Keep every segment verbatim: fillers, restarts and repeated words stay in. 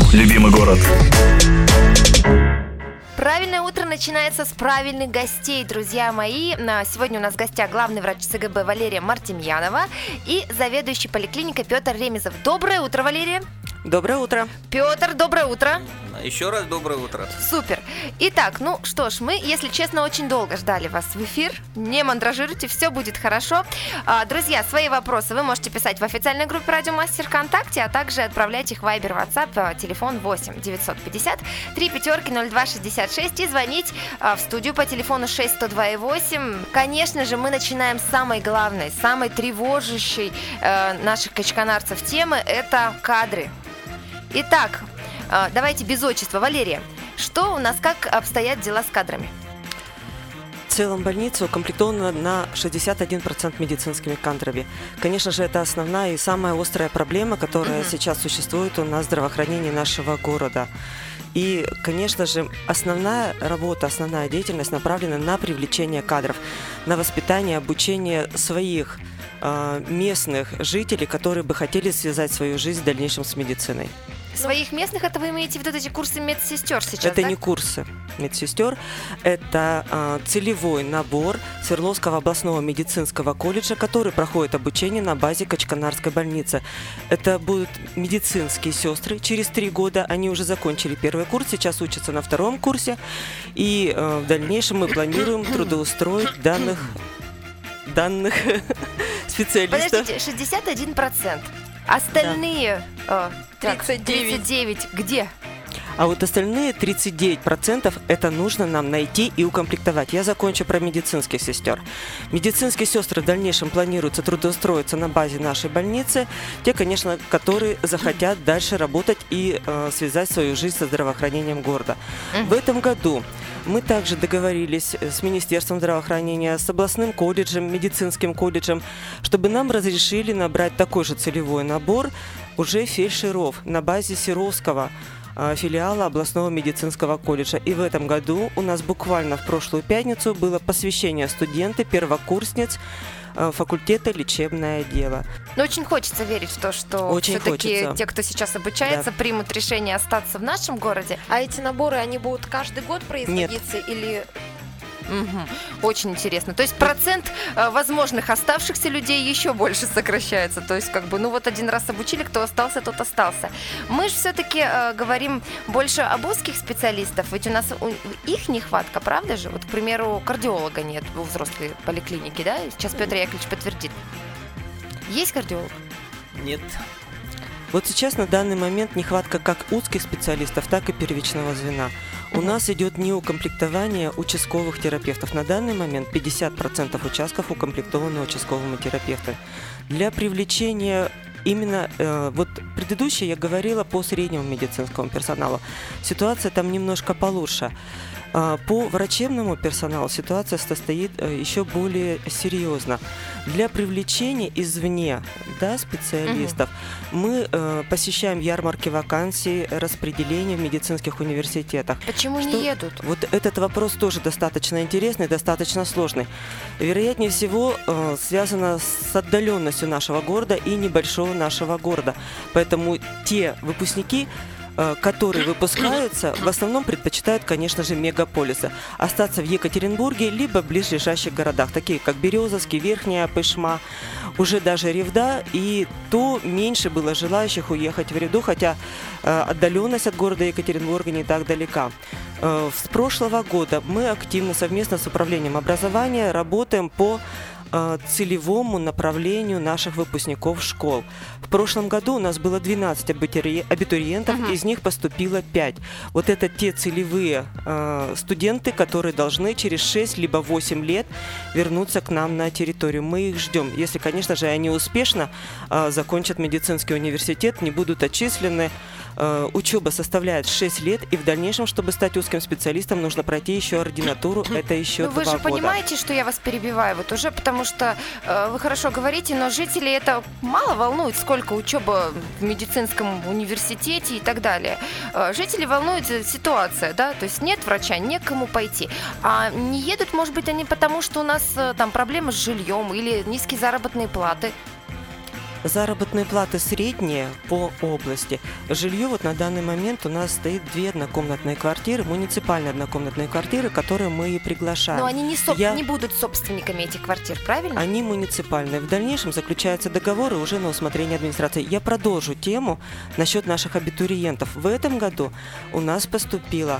любимый город. Правильное утро начинается с правильных гостей, друзья мои. Сегодня у нас в гостях главный врач ЦГБ Валерия Мартемьянова и заведующий поликлиникой Петр Ремезов. Доброе утро, Валерия. Доброе утро. Петр, доброе утро. Еще раз доброе утро. Супер. Итак, ну что ж, мы, если честно, очень долго ждали вас в эфир. Не мандражируйте, все будет хорошо. А, друзья, свои вопросы вы можете писать в официальной группе Радио Мастер ВКонтакте, а также отправлять их в Вайбер, WhatsApp, телефон восемь девятьсот пятьдесят три пятерки ноль два шестьдесят шесть и звонить а, в студию по телефону шесть сто два и восемь. Конечно же, мы начинаем с самой главной, самой тревожащей э, наших качканарцев темы – это кадры. Итак, давайте без отчества. Валерия, что у нас, как обстоят дела с кадрами? В целом больница укомплектована на шестьдесят один процент медицинскими кадрами. Конечно же, это основная и самая острая проблема, которая mm-hmm. сейчас существует у нас в здравоохранении нашего города. И, конечно же, основная работа, основная деятельность направлена на привлечение кадров, на воспитание, обучение своих э, местных жителей, которые бы хотели связать свою жизнь в дальнейшем с медициной. Своих местных, это вы имеете в виду эти курсы медсестер сейчас, Это да? не курсы медсестер, это э, целевой набор Свердловского областного медицинского колледжа, который проходит обучение на базе Качканарской больницы. Это будут медицинские сестры. Через три года они уже закончили первый курс, сейчас учатся на втором курсе. И э, в дальнейшем мы планируем трудоустроить данных, данных специалистов. Подождите, шестьдесят один процент. Остальные да. э, тридцать девять где? А вот остальные тридцать девять процентов это нужно нам найти и укомплектовать. Я закончу про медицинских сестер. Медицинские сестры в дальнейшем планируется трудоустроиться на базе нашей больницы. Те, конечно, которые захотят дальше работать и э, связать свою жизнь со здравоохранением города. В этом году мы также договорились с Министерством здравоохранения, с областным колледжем, медицинским колледжем, чтобы нам разрешили набрать такой же целевой набор уже фельдшеров на базе Серовского филиала областного медицинского колледжа. И в этом году у нас буквально в прошлую пятницу было посвящение студенты, первокурсниц факультета лечебное дело. Но очень хочется верить в то, что очень все-таки хочется. те, кто сейчас обучается, да. примут решение остаться в нашем городе. А эти наборы, они будут каждый год производиться? Нет. Или... Угу. Очень интересно. То есть процент э, возможных оставшихся людей еще больше сокращается. То есть, как бы, ну вот один раз обучили, кто остался, тот остался. Мы же все-таки э, говорим больше об узких специалистах, ведь у нас у, их нехватка, правда же? Вот, к примеру, кардиолога нет во взрослой поликлинике, да? Сейчас Петр Яковлевич подтвердит. Есть кардиолог? Нет. Вот сейчас на данный момент нехватка как узких специалистов, так и первичного звена. У нас идет неукомплектование участковых терапевтов. На данный момент пятьдесят процентов участков укомплектованы участковыми терапевтами. Для привлечения именно, э, вот предыдущее я говорила по среднему медицинскому персоналу. Ситуация там немножко получше. По врачебному персоналу ситуация состоит еще более серьезно. Для привлечения извне, да, специалистов угу. мы э, посещаем ярмарки вакансий, распределения в медицинских университетах. Почему Что, не едут? Вот этот вопрос тоже достаточно интересный, достаточно сложный. Вероятнее всего, э, связано с отдаленностью нашего города и небольшого нашего города. Поэтому те выпускники, которые выпускаются, в основном предпочитают, конечно же, мегаполисы. Остаться в Екатеринбурге, либо в близлежащих городах, такие как Березовский, Верхняя Пышма, уже даже Ревда, и то меньше было желающих уехать в Ревду, хотя э, отдаленность от города Екатеринбурга не так далека. Э, с прошлого года мы активно совместно с управлением образования работаем по целевому направлению наших выпускников школ. В прошлом году у нас было двенадцать абитуриентов, uh-huh. из них поступило пять. Вот это те целевые э, студенты, которые должны через шесть либо восемь лет вернуться к нам на территорию. Мы их ждем. Если, конечно же, они успешно э, закончат медицинский университет, не будут отчислены. Э, учеба составляет шесть лет, и в дальнейшем, чтобы стать узким специалистом, нужно пройти еще ординатуру. Это еще ну, два года. Вы же понимаете, что я вас перебиваю вот уже, потому что э, вы хорошо говорите, но жителей это мало волнует, сколько учеба в медицинском университете и так далее. Э, жители волнует ситуация, да, то есть нет врача, некому пойти. А не едут, может быть, они потому, что у нас э, там проблемы с жильем или низкие заработные платы. Заработные платы средние по области. Жилье вот на данный момент у нас стоит две однокомнатные квартиры, муниципальные однокомнатные квартиры, которые мы и приглашаем. Но они не, соб... Я... не будут собственниками этих квартир, правильно? Они муниципальные. В дальнейшем заключаются договоры уже на усмотрение администрации. Я продолжу тему насчет наших абитуриентов. В этом году у нас поступило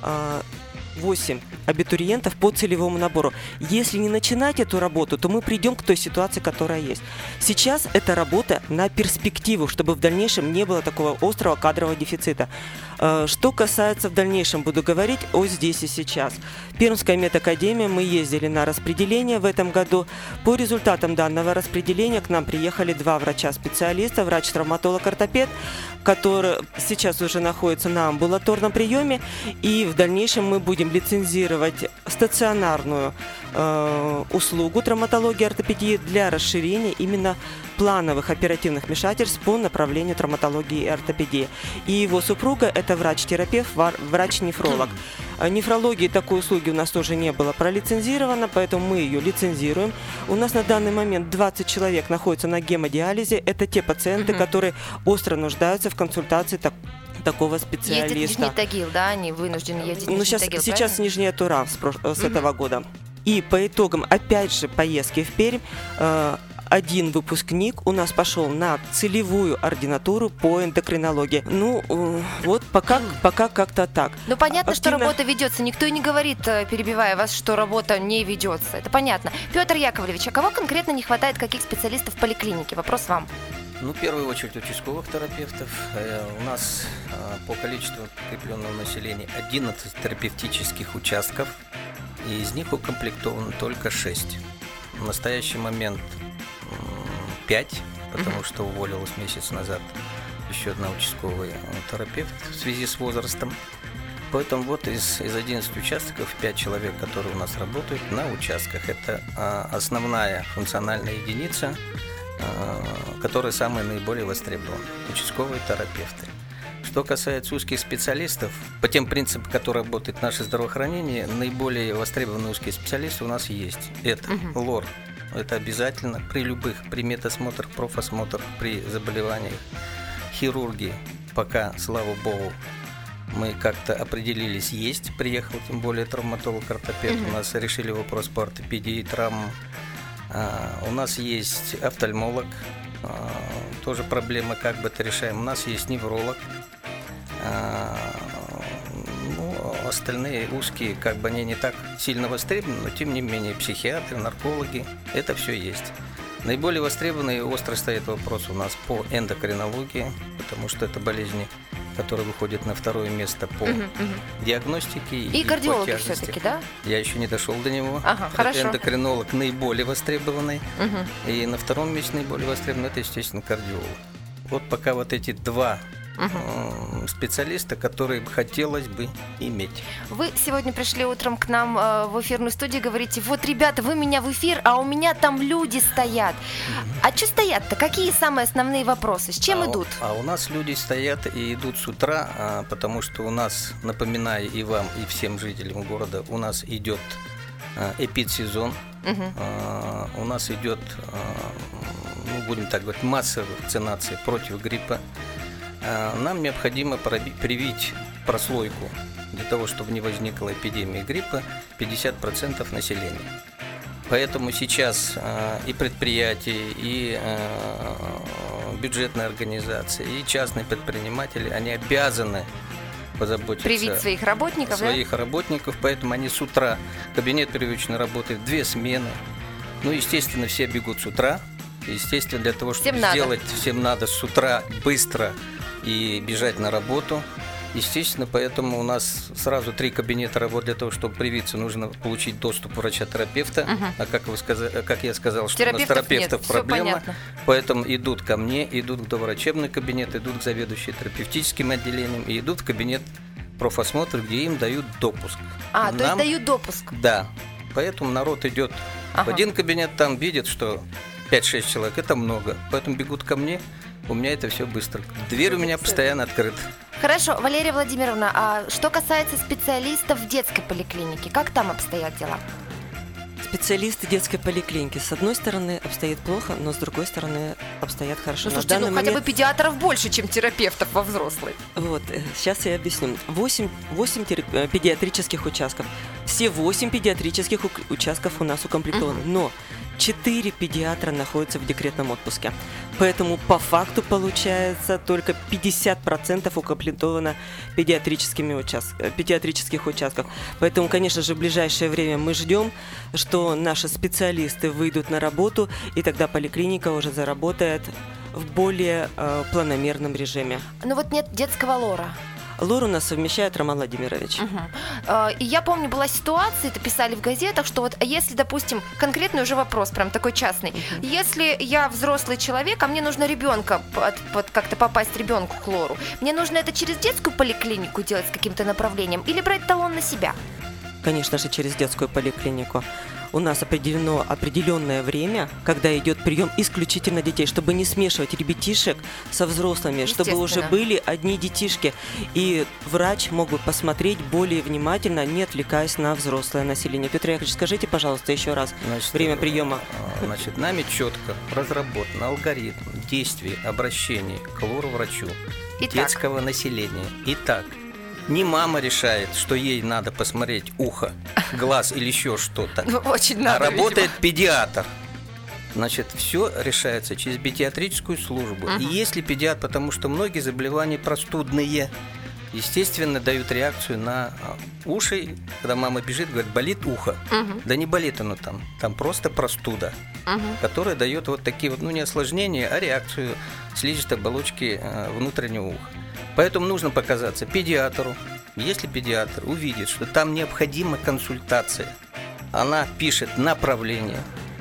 восемь абитуриентов по целевому набору. Если не начинать эту работу, то мы придем к той ситуации, которая есть. Сейчас это работа на перспективу, чтобы в дальнейшем не было такого острого кадрового дефицита. Что касается в дальнейшем, буду говорить о здесь и сейчас. Пермская медакадемия, мы ездили на распределение в этом году. По результатам данного распределения к нам приехали два врача-специалиста, врач-травматолог-ортопед, который сейчас уже находится на амбулаторном приеме, и в дальнейшем мы будем лицензировать стационарную э, услугу травматологии и ортопедии для расширения именно плановых оперативных вмешательств по направлению травматологии и ортопедии. И его супруга – это врач-терапевт, врач-нефролог. Нефрологии такой услуги у нас тоже не было пролицензировано, поэтому мы ее лицензируем. У нас на данный момент двадцать человек находятся на гемодиализе. Это те пациенты, mm-hmm. которые остро нуждаются в консультации так, такого специалиста. Ездят в Нижний Тагил, да? Они вынуждены ездить в Нижний ну, сейчас, Тагил, сейчас Нижняя Тура с, с mm-hmm. этого года. И по итогам, опять же, поездки в Пермь, э, один выпускник у нас пошел на целевую ординатуру по эндокринологии. Ну, э, вот пока, пока как-то так. Ну, понятно, Активно... что работа ведется. Никто и не говорит, перебивая вас, что работа не ведется. Это понятно. Петр Яковлевич, а кого конкретно не хватает, каких специалистов в поликлинике? Вопрос вам. Ну, в первую очередь, участковых терапевтов. Э, у нас э, по количеству прикрепленного населения одиннадцать терапевтических участков, и из них укомплектовано только шесть. В настоящий момент пять, потому mm-hmm. что уволилась месяц назад еще одна участковый терапевт в связи с возрастом. Поэтому вот из, из одиннадцати участков пять человек, которые у нас работают на участках. Это а, основная функциональная единица, а, которая самая наиболее востребована. Участковые терапевты. Что касается узких специалистов, по тем принципам, которые работает наше здравоохранение, наиболее востребованные узкие специалисты у нас есть. Это uh-huh. лор. Это обязательно при любых, при медосмотрах, профосмотрах, при заболеваниях. Хирурги, пока, слава богу, мы как-то определились, есть, приехал, тем более травматолог-ортопед, uh-huh. у нас решили вопрос по ортопедии и травмам. А, у нас есть офтальмолог, а, тоже проблемы как бы это решаем. У нас есть невролог. А, ну, остальные узкие, как бы они не так сильно востребованы, но тем не менее психиатры, наркологи, это все есть. Наиболее востребованный и остро стоит вопрос у нас по эндокринологии, потому что это болезни, которые выходят на второе место по uh-huh, uh-huh. диагностике и, и кардиологи по тяжести. Все-таки, да? Я еще не дошел до него. Ага, хорошо. Эндокринолог наиболее востребованный, uh-huh. и на втором месте наиболее востребованный это, естественно, кардиолог. Вот пока вот эти два Uh-huh. специалиста, которые бы хотелось бы иметь. Вы сегодня пришли утром к нам э, в эфирную студию, говорите, вот, ребята, вы меня в эфир, а у меня там люди стоят. Uh-huh. А что стоят-то? Какие самые основные вопросы? С чем а идут? У, а у нас люди стоят и идут с утра, а, потому что у нас, напоминаю и вам, и всем жителям города, у нас идет а, эпидсезон. Uh-huh. А, у нас идет, а, ну, будем так говорить, массовая вакцинация против гриппа. Нам необходимо привить прослойку для того, чтобы не возникла эпидемия гриппа пятьдесят процентов населения. Поэтому сейчас и предприятия, и бюджетные организации, и частные предприниматели, они обязаны позаботиться привить своих работников, своих да? работников, поэтому они с утра, кабинет прививочный работает две смены. Ну, естественно, все бегут с утра. Естественно, для того, чтобы всем сделать, надо. всем надо с утра быстро и бежать на работу. Естественно, поэтому у нас сразу три кабинета работы. Для того, чтобы привиться, нужно получить доступ врача-терапевта. Uh-huh. А как вы сказали, как я сказал, что терапевтов у нас терапевтов нет, проблема. Поэтому идут ко мне, идут в доврачебный кабинет, идут к заведующей терапевтическим отделением и идут в кабинет профосмотра, где им дают допуск. А, Нам... то есть дают допуск? Да. Поэтому народ идет ага. в один кабинет, там видит, что пять-шесть человек, это много. Поэтому бегут ко мне. У меня это все быстро. Дверь у меня постоянно открыта. Хорошо, Валерия Владимировна, а что касается специалистов в детской поликлинике, как там обстоят дела? Специалисты детской поликлиники, с одной стороны, обстоят плохо, но с другой стороны, обстоят хорошо. Ну, На слушайте, данный ну хотя бы момент- педиатров больше, чем терапевтов во взрослой. Вот, сейчас я объясню. восемь, восемь терап- э, педиатрических участков. Все восемь педиатрических ук- участков у нас укомплектованы. Но четыре педиатра находятся в декретном отпуске. Поэтому по факту получается только пятьдесят процентов укомплектовано педиатрическими участ... э, педиатрических участков. Поэтому, конечно же, в ближайшее время мы ждем, что наши специалисты выйдут на работу, и тогда поликлиника уже заработает в более э, планомерном режиме. Ну вот нет детского лора. Лор у нас совмещает Роман Владимирович. Мгм. Э, И я помню, была ситуация, это писали в газетах, что вот если, допустим, конкретный уже вопрос, прям такой частный, если я взрослый человек, а мне нужно ребенка под- под как-то попасть ребенку к лору, мне нужно это через детскую поликлинику делать с каким-то направлением или брать талон на себя? Конечно же, через детскую поликлинику. У нас определено определенное время, когда идет прием исключительно детей, чтобы не смешивать ребятишек со взрослыми, чтобы уже Естественно. были одни детишки. И врач мог бы посмотреть более внимательно, не отвлекаясь на взрослое население. Петр Яковлевич, скажите, пожалуйста, еще раз Значит, время приема. э, Значит, нами четко разработан алгоритм действий, обращений к лор-врачу Итак, детского населения. Итак, не мама решает, что ей надо посмотреть ухо, глаз или еще что-то, ну, очень а надо, работает видимо. педиатр. Значит, все решается через педиатрическую службу. Мгм. И если педиатр, потому что многие заболевания простудные, естественно, дают реакцию на а, уши. Когда мама бежит, говорит, болит ухо. Мгм, Да не болит оно там, там просто простуда, мгм. которая дает вот такие вот, ну не осложнения, а реакцию слизистой оболочки э, внутреннего уха. Поэтому нужно показаться педиатру. Если педиатр увидит, что там необходима консультация, она пишет направление.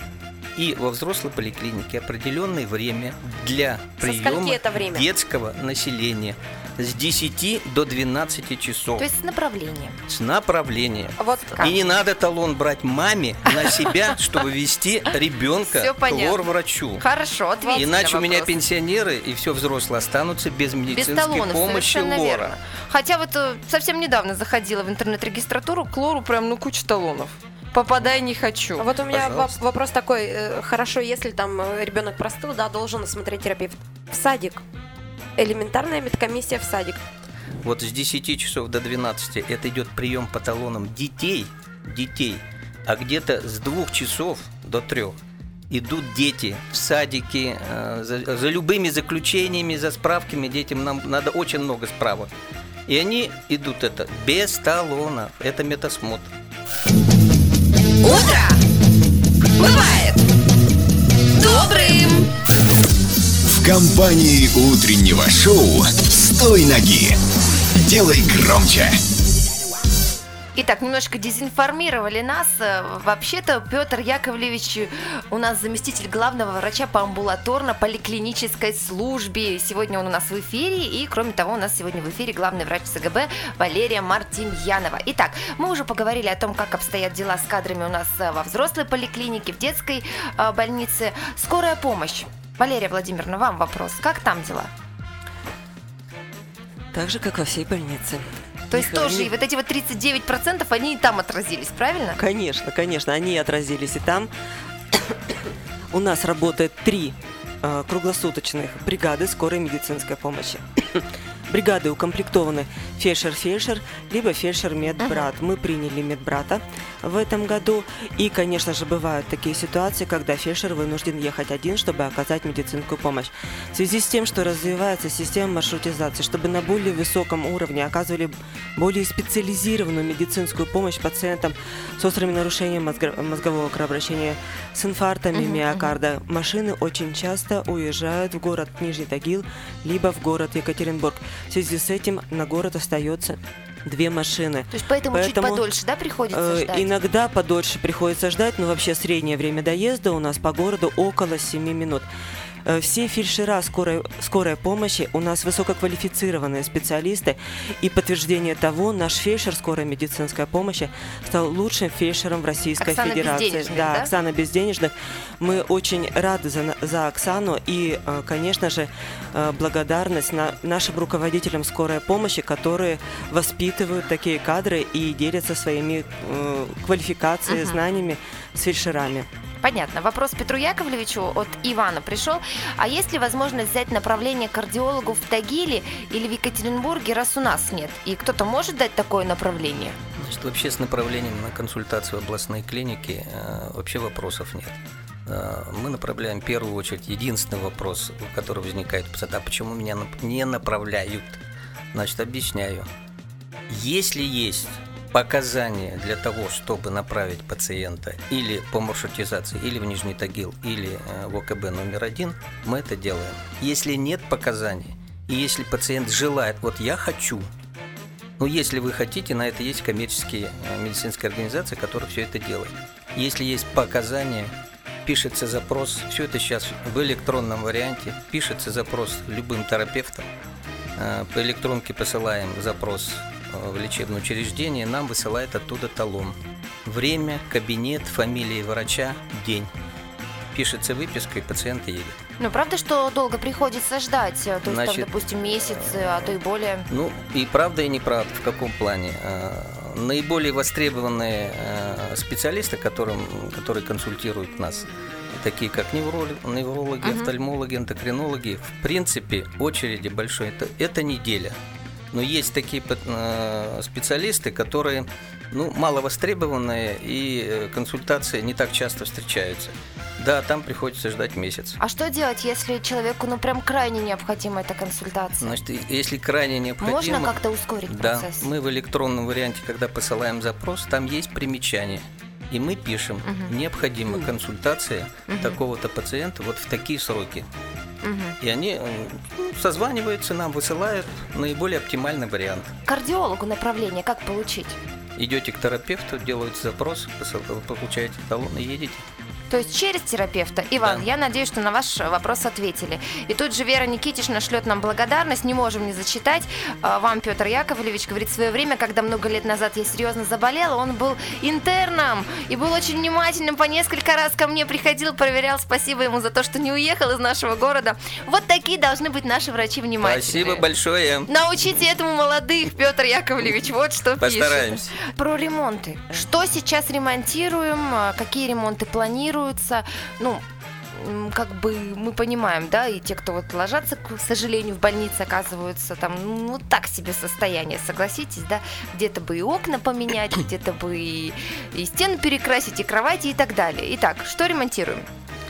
И во взрослой поликлинике определенное время для Со скольки приема это время? детского населения с десяти до двенадцати часов. То есть с направлением. С направлением. Вот Как? И не надо талон брать маме на себя, чтобы вести ребенка Всё к понятно. лор-врачу. Хорошо, ответили Иначе на у меня вопрос. пенсионеры и все взрослые останутся без Без медицинской талонов, помощи совершенно лора. верно. Хотя вот э, совсем недавно заходила в интернет-регистратуру, к лору прям ну куча талонов. Попадай не хочу. А вот у меня Пожалуйста. воп- вопрос такой. э, Хорошо, если там э, ребенок простыл, да, должен осмотреть терапевт. В садик. Элементарная медкомиссия в садик. Вот с десяти часов до двенадцати это идет прием по талонам детей, детей, а где-то с двух часов до трех идут дети в садики, э, за, за любыми заключениями, за справками детям нам надо очень много справок. И они идут это без талонов, это медосмотр. Утро бывает добрым. В компании утреннего шоу «С той ноги». Делай громче. Итак, немножко дезинформировали нас. Э, Вообще-то Петр Яковлевич у нас заместитель главного врача по амбулаторно-поликлинической службе. Сегодня он у нас в эфире. И, кроме того, у нас сегодня в эфире главный врач ЦГБ Валерия Мартемьянова. Итак, мы уже поговорили о том, как обстоят дела с кадрами у нас э, во взрослой поликлинике, в детской э, больнице. Скорая помощь. Валерия Владимировна, вам вопрос. Как там дела? Так же, как во всей больнице. То есть Не- тоже не- и вот эти вот тридцать девять процентов, они и там отразились, правильно? Конечно, конечно, они отразились и там. У нас работает три э, круглосуточных бригады скорой медицинской помощи. Бригады укомплектованы фельдшер-фельдшер, либо фельдшер-медбрат. Мы приняли медбрата в этом году. И, конечно же, бывают такие ситуации, когда фельдшер вынужден ехать один, чтобы оказать медицинскую помощь. В связи с тем, что развивается система маршрутизации, чтобы на более высоком уровне оказывали более специализированную медицинскую помощь пациентам с острыми нарушениями мозго- мозгового кровообращения, с инфарктами Мгм, миокарда, машины очень часто уезжают в город Нижний Тагил, либо в город Екатеринбург. В связи с этим на город остается две машины. То есть поэтому, Поэтому, чуть подольше, да, приходится Э, ждать? Иногда подольше приходится ждать, но вообще среднее время доезда у нас по городу около семи минут. Э, Все фельдшера скорой, скорой помощи у нас высококвалифицированные специалисты, и подтверждение того, наш фельдшер скорой медицинской помощи стал лучшим фельдшером в Российской Оксана Федерации. Безденежных, да, да? Оксана Безденежных. Мы очень рады за, на- за Оксану и, э, конечно же, э, благодарность на, нашим руководителям скорой помощи, которые воспитывают такие кадры и делятся своими э, квалификациями, Мгм. знаниями с фельдшерами. Понятно. Вопрос Петру Яковлевичу от Ивана пришел. А есть ли возможность взять направление к кардиологу в Тагиле или в Екатеринбурге, раз у нас нет? И кто-то может дать такое направление? Значит, вообще с направлением на консультацию в областной клинике э, вообще вопросов нет. Э, мы направляем в первую очередь, единственный вопрос, который возникает, а почему меня не направляют? Значит, объясняю. Если есть показания для того, чтобы направить пациента или по маршрутизации, или в Нижний Тагил, или в о ка бэ номер один, мы это делаем. Если нет показаний, и если пациент желает, вот я хочу, ну если вы хотите, на это есть коммерческие медицинские организации, которые все это делают. Если есть показания, пишется запрос, все это сейчас в электронном варианте, пишется запрос любым терапевтом, по электронке посылаем запрос в лечебное учреждение, нам высылает оттуда талон. Время, кабинет, фамилия врача, день. Пишется выписка, и пациент едет. Ну, правда, что долго приходится ждать? То есть, Значит, там, допустим, месяц, а то и более? Ну, и правда, и неправда. В каком плане? Наиболее востребованные специалисты, которым, которые консультируют нас, такие как неврологи, неврологи uh-huh. офтальмологи, эндокринологи, в принципе, очереди большой. Это, это неделя. Но есть такие специалисты, которые ну, мало востребованные, и консультации не так часто встречаются. Да, там приходится ждать месяц. А что делать, если человеку ну прям крайне необходима эта консультация? Значит, если крайне необходимо... Можно как-то ускорить да, процесс? Да, мы в электронном варианте, когда посылаем запрос, там есть примечание. И мы пишем, угу. необходима угу. консультация угу. такого-то пациента вот в такие сроки. Угу. И они ну, созваниваются нам, высылают наиболее оптимальный вариант. Кардиологу направление как получить? Идете к терапевту, делаете запрос, получаете талон и едете. То есть через терапевта. Иван, да. Я надеюсь, что на ваш вопрос ответили. И тут же Вера Никитична шлет нам благодарность, не можем не зачитать. Вам Петр Яковлевич говорит, в свое время, когда много лет назад я серьезно заболела, он был интерном и был очень внимательным, по несколько раз ко мне приходил, проверял. Спасибо ему за то, что не уехал из нашего города. Вот такие должны быть наши врачи внимательные. Спасибо большое. Научите этому молодых, Петр Яковлевич, вот что пишет. Постараемся. Про ремонты. Что сейчас ремонтируем, какие ремонты планируем? Ну, как бы мы понимаем, да, и те, кто вот ложатся, к сожалению, в больнице оказываются там, ну, так себе состояние, согласитесь, да, где-то бы и окна поменять, где-то бы и, и стены перекрасить, и кровати, и так далее. Итак, что ремонтируем?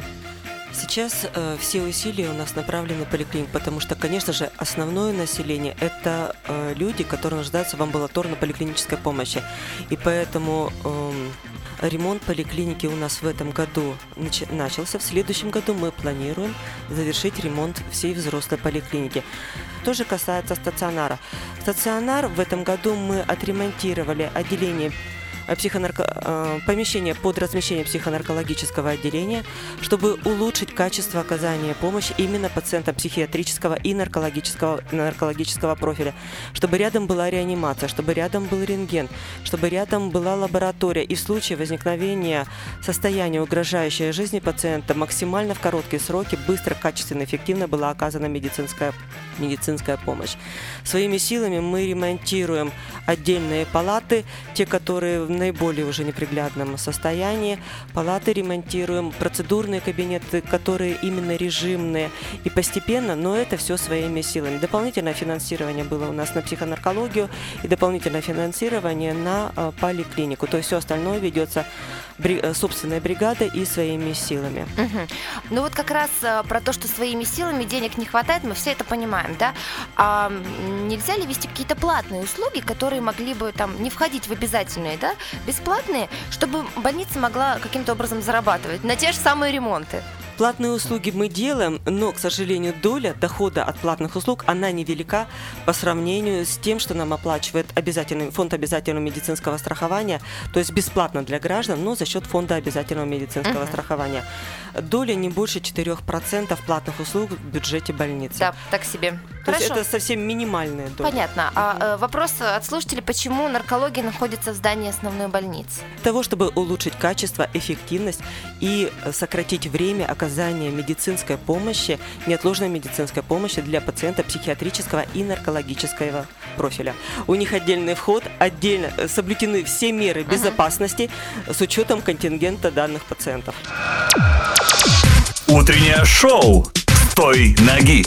Сейчас э, все усилия у нас направлены в поликлинику, потому что, конечно же, основное население – это э, люди, которые нуждаются в амбулаторно-поликлинической помощи. И поэтому э, ремонт поликлиники у нас в этом году нач- начался. В следующем году мы планируем завершить ремонт всей взрослой поликлиники. То же касается стационара. Стационар в этом году мы отремонтировали отделение психонарко... помещение под размещение психонаркологического отделения, чтобы улучшить качество оказания помощи именно пациентам психиатрического и наркологического, наркологического профиля, чтобы рядом была реанимация, чтобы рядом был рентген, чтобы рядом была лаборатория, и в случае возникновения состояния, угрожающего жизни пациента, максимально в короткие сроки, быстро, качественно, эффективно была оказана медицинская, медицинская помощь. Своими силами мы ремонтируем отдельные палаты, те, которые в наиболее уже неприглядном состоянии. Палаты ремонтируем, процедурные кабинеты, которые именно режимные, и постепенно, но это все своими силами. Дополнительное финансирование было у нас на психонаркологию и дополнительное финансирование на а, поликлинику. То есть все остальное ведется бри- собственной бригадой и своими силами. Угу. Ну вот как раз а, про то, что своими силами денег не хватает, мы все это понимаем, да? А нельзя ли вести какие-то платные услуги, которые могли бы там не входить в обязательные, да? Бесплатные, чтобы больница могла каким-то образом зарабатывать на те же самые ремонты? Платные услуги мы делаем, но, к сожалению, доля дохода от платных услуг, она невелика по сравнению с тем, что нам оплачивает обязательный, фонд обязательного медицинского страхования, то есть бесплатно для граждан, но за счет фонда обязательного медицинского uh-huh. страхования. Доля не больше четыре процента платных услуг в бюджете больницы. Да, так себе. То есть Хорошо. это совсем минимальная доля. Понятно. А э, вопрос от слушателей, почему наркология находится в здании основной больницы? Для того, чтобы улучшить качество, эффективность и сократить время оказания медицинской помощи, неотложной медицинской помощи для пациента психиатрического и наркологического профиля. У них отдельный вход, отдельно соблюдены все меры безопасности с учетом контингента данных пациентов. Утреннее шоу «С той ноги».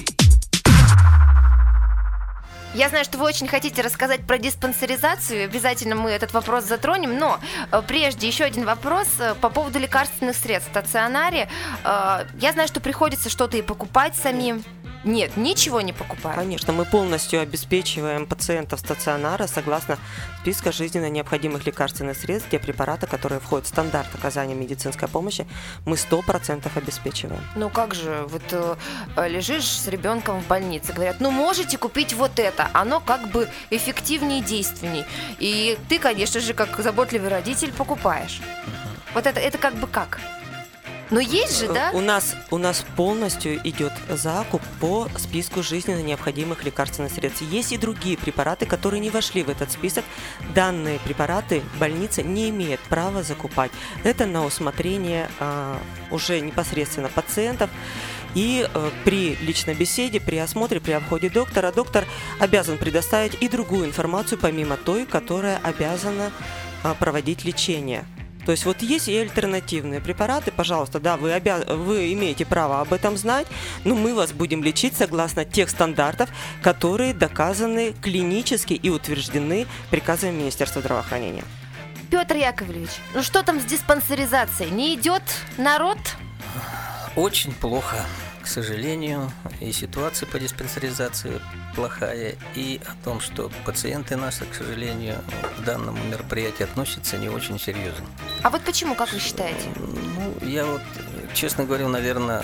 Я знаю, что вы очень хотите рассказать про диспансеризацию, обязательно мы этот вопрос затронем, но э, прежде еще один вопрос э, по поводу лекарственных средств в стационаре. Э, я знаю, что приходится что-то и покупать самим. Нет, ничего не покупаем. Конечно, мы полностью обеспечиваем пациентов стационара согласно списка жизненно необходимых лекарственных средств, те препараты, которые входят в стандарт оказания медицинской помощи, мы сто процентов обеспечиваем. Ну как же, вот э, лежишь с ребенком в больнице, говорят, ну можете купить вот это, оно как бы эффективнее и действенней. И ты, конечно же, как заботливый родитель, покупаешь. Вот это, это как бы как? Но есть же, да? У нас, у нас полностью идет закуп по списку жизненно необходимых лекарственных средств. Есть и другие препараты, которые не вошли в этот список. Данные препараты больница не имеет права закупать. Это на усмотрение а, уже непосредственно пациентов. И э, при личной беседе, при осмотре, при обходе доктора, доктор обязан предоставить и другую информацию, помимо той, которая обязана а, проводить лечение. То есть вот есть и альтернативные препараты, пожалуйста, да, вы, обяз... вы имеете право об этом знать, но мы вас будем лечить согласно тех стандартов, которые доказаны клинически и утверждены приказами Министерства здравоохранения. Петр Яковлевич, ну что там с диспансеризацией? Не идет народ? Очень плохо, к сожалению, и ситуация по диспансеризации плохая, и о том, что пациенты наши, к сожалению, к данному мероприятию относятся не очень серьезно. А вот почему, как вы считаете? Ну, я вот, честно говорю, наверное,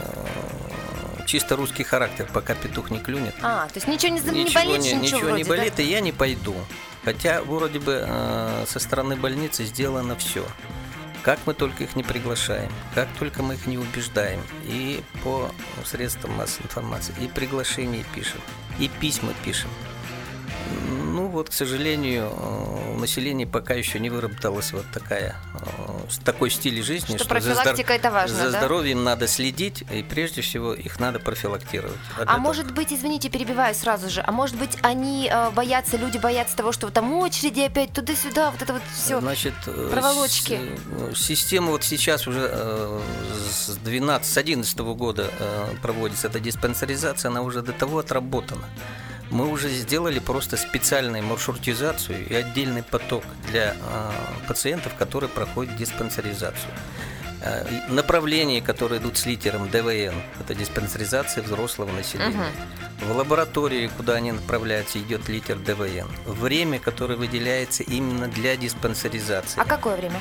чисто русский характер, пока петух не клюнет. А, то есть ничего не, ничего не болит, не, ничего, ничего вроде, не болит, да? И я не пойду. Хотя вроде бы э, со стороны больницы сделано все. Как мы только их не приглашаем, как только мы их не убеждаем, и по средствам массовой информации, и приглашения пишем, и письма пишем. Ну вот, к сожалению, у населения пока еще не выработалась вот такая, такой стиль жизни, что, что профилактика за, это важно, за да? здоровьем надо следить, и прежде всего их надо профилактировать. А этого... может быть, извините, перебиваю сразу же, а может быть они э, боятся, люди боятся того, что вот там очереди опять туда-сюда, вот это вот все, Значит, проволочки. С, система вот сейчас уже э, с двенадцатого, с одиннадцатого года э, проводится эта диспансеризация, она уже до того отработана. Мы уже сделали просто специальную маршрутизацию и отдельный поток для э, пациентов, которые проходят диспансеризацию. Э, направления, которые идут с литером дэ вэ эн, это диспансеризация взрослого населения. Угу. В лаборатории, куда они направляются, идет литер дэ вэ эн. Время, которое выделяется именно для диспансеризации. А какое время?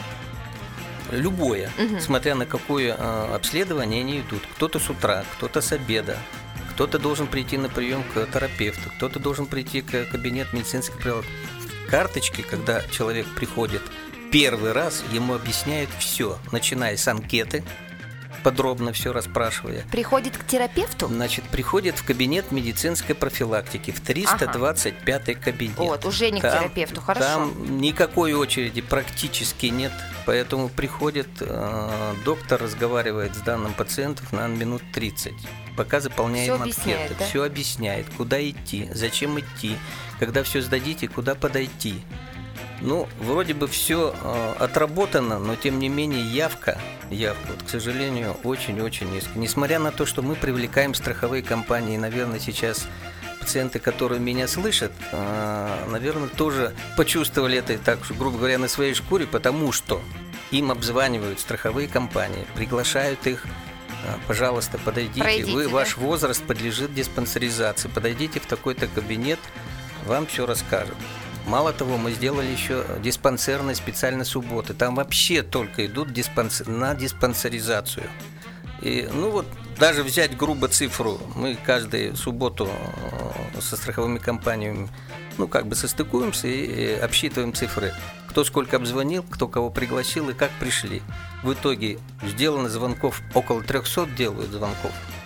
Любое, угу. смотря на какое э, обследование они идут. Кто-то с утра, кто-то с обеда. Кто-то должен прийти на прием к терапевту, кто-то должен прийти к кабинету медицинской прилог. Карточки, когда человек приходит первый раз, ему объясняют все, начиная с анкеты, подробно все расспрашивая. Приходит к терапевту? Значит, приходит в кабинет медицинской профилактики, в триста двадцать пятый ага. кабинет. Вот, уже не там, к терапевту, хорошо. Там никакой очереди практически нет, поэтому приходит э, доктор, разговаривает с данным пациентом на минут тридцать. Пока заполняем все объясняет, анкеты, да? все объясняет, куда идти, зачем идти, когда все сдадите, куда подойти. Ну, вроде бы все э, отработано, но тем не менее явка, явка, вот, к сожалению, очень-очень низкая. Несмотря на то, что мы привлекаем страховые компании, наверное, сейчас пациенты, которые меня слышат, э, наверное, тоже почувствовали это, так, грубо говоря, на своей шкуре, потому что им обзванивают страховые компании, приглашают их. Пожалуйста, подойдите, Пройдите, вы, да? ваш возраст подлежит диспансеризации, подойдите в такой-то кабинет, вам все расскажут. Мало того, мы сделали еще диспансерные специальные субботы, там вообще только идут диспансер, на диспансеризацию. И, ну вот, даже взять грубо цифру, мы каждую субботу со страховыми компаниями, ну, как бы состыкуемся и обсчитываем цифры. Кто сколько обзвонил, кто кого пригласил и как пришли. В итоге сделано звонков, около триста делают звонков.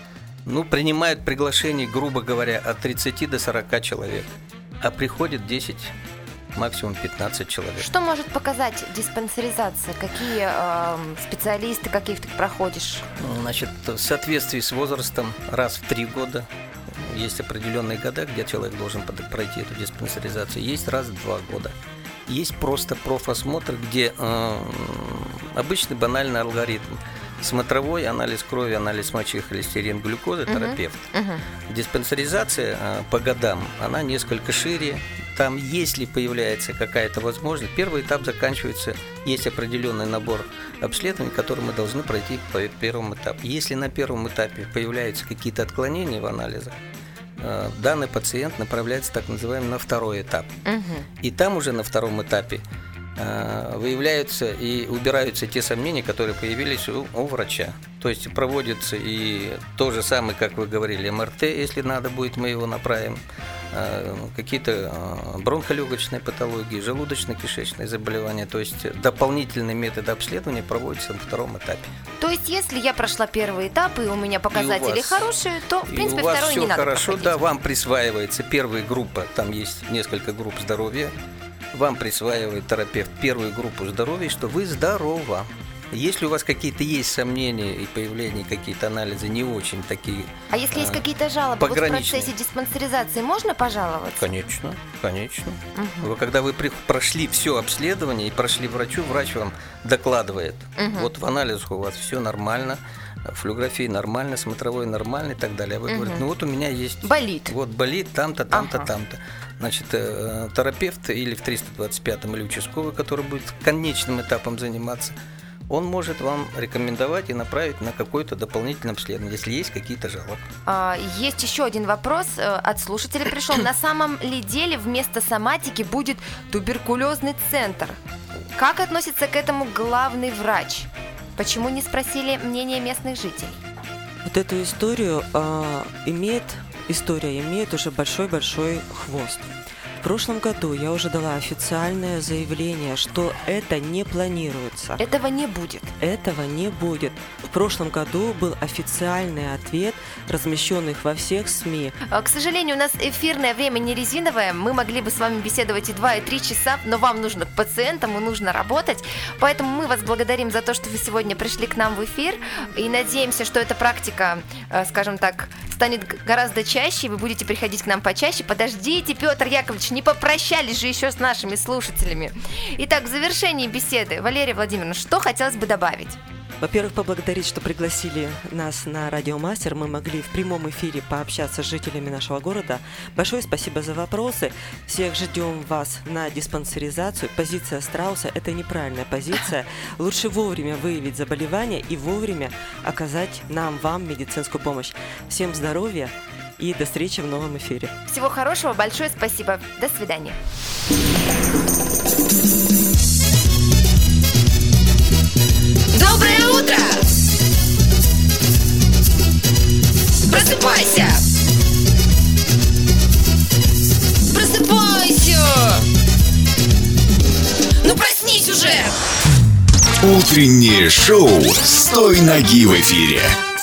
Ну, принимают приглашение, грубо говоря, от тридцати до сорока человек, а приходит десять, максимум пятнадцать человек. Что может показать диспансеризация? Какие э, специалисты, каких ты проходишь? Значит, в соответствии с возрастом раз в три года есть определенные года, где человек должен пройти эту диспансеризацию. Есть раз в два года. Есть просто профосмотр, где э, обычный банальный алгоритм. Смотровой, анализ крови, анализ мочи, холестерин, глюкоза, терапевт. Uh-huh. Диспансеризация э, по годам, она несколько шире. Там, если появляется какая-то возможность, первый этап заканчивается, есть определенный набор обследований, которые мы должны пройти по первому этапу. Если на первом этапе появляются какие-то отклонения в анализах, э, данный пациент направляется так называемый на второй этап. Uh-huh. И там уже на втором этапе выявляются и убираются те сомнения, которые появились у, у врача. То есть проводится и то же самое, как вы говорили, эм эр тэ, если надо будет, мы его направим, какие-то бронхолегочные патологии, желудочно-кишечные заболевания. То есть дополнительные методы обследования проводятся на втором этапе. То есть если я прошла первый этап, и у меня показатели вас, хорошие, то, в принципе, у вас второй все не надо хорошо, проходить. Да, вам присваивается первая группа, там есть несколько групп здоровья, вам присваивает терапевт первую группу здоровья, что вы здорова. Если у вас какие-то есть сомнения и появления какие-то анализы не очень такие. А если есть какие-то жалобы вот в пограничные. процессе диспансеризации, можно пожаловаться? Конечно, конечно. Угу. Вы, когда вы при- прошли все обследование и прошли врачу, врач вам докладывает. Угу. Вот в анализах у вас все нормально, флюорография нормально, смотровой нормально и так далее. А вы Угу. говорите, ну вот у меня есть... Болит. Вот болит там-то, там-то, Ага. там-то. Значит, терапевт или в триста двадцать пятом, или участковый, который будет конечным этапом заниматься, он может вам рекомендовать и направить на какое-то дополнительное обследование, если есть какие-то жалобы. А, есть еще один вопрос э, от слушателя пришел. На самом ли деле вместо соматики будет туберкулезный центр? Как относится к этому главный врач? Почему не спросили мнение местных жителей? Вот эту историю э, имеет, история имеет уже большой-большой хвост. В прошлом году я уже дала официальное заявление, что это не планируется. Этого не будет. Этого не будет. В прошлом году был официальный ответ, размещенный во всех СМИ. А, К сожалению, у нас эфирное время не резиновое. Мы могли бы с вами беседовать и два, и три часа, но вам нужно к пациентам, и нужно работать. Поэтому мы вас благодарим за то, что вы сегодня пришли к нам в эфир. И надеемся, что эта практика, э, скажем так, станет г- гораздо чаще, и вы будете приходить к нам почаще. Подождите, Петр Яковлевич, не попрощались же еще с нашими слушателями. Итак, в завершении беседы, Валерия Владимировна, что хотелось бы добавить? Во-первых, поблагодарить, что пригласили нас на Радио Мастер. Мы могли в прямом эфире пообщаться с жителями нашего города. Большое спасибо за вопросы. Всех ждем вас на диспансеризацию. Позиция страуса – это неправильная позиция. Лучше вовремя выявить заболевание и вовремя оказать нам, вам медицинскую помощь. Всем здоровья и до встречи в новом эфире. Всего хорошего, большое спасибо. До свидания. Доброе утро! Просыпайся! Просыпайся! Ну проснись уже! Утреннее шоу «С той ноги» в эфире.